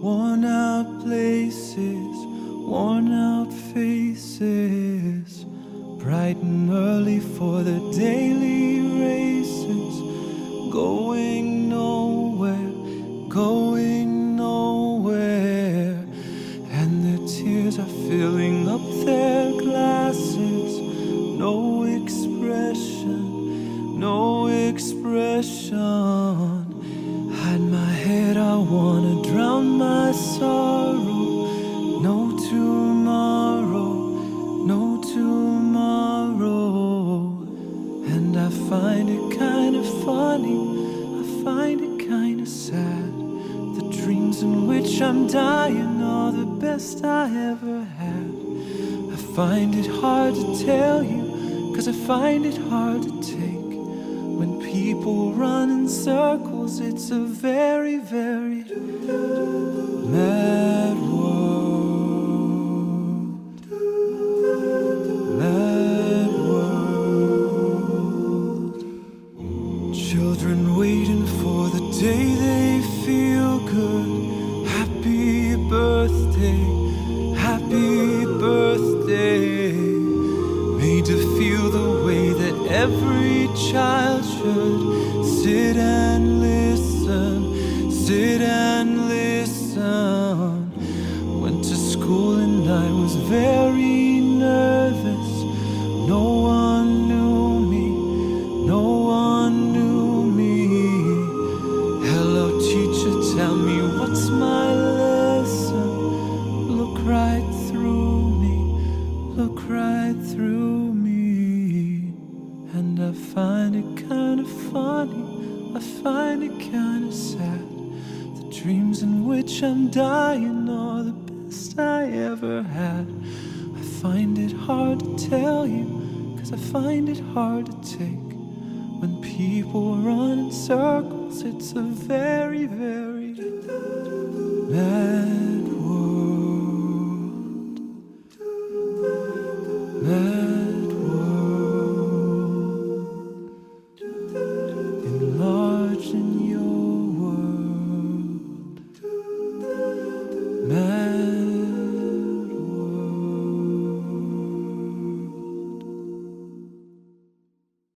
Worn out places, worn out faces, bright and early for the daily races, going nowhere, going nowhere. And their tears are filling up their glasses. No expression, no expression. Hide my head, I wanna drown my sorrow. No tomorrow, no tomorrow. And I find it kind of funny, I find it kind of sad. The dreams in which I'm dying are the best I ever had. I find it hard to tell you, 'cause I find it hard to take. When people run in circles, it's a very, very mad world. Mad world. Children waiting for the day they feel good. Happy birthday, happy birthday. Made to feel the way that every child should. Sit and listen, sit and listen. Went to school and I was very nervous. No one knew me, no one knew me. Hello teacher, tell me what's my lesson. Look right through me, look right through me. And I find it kind of funny, I find it kind of sad. The dreams in which I'm dying are the best I ever had. I find it hard to tell you, 'cause I find it hard to take. When people run in circles, it's a very, very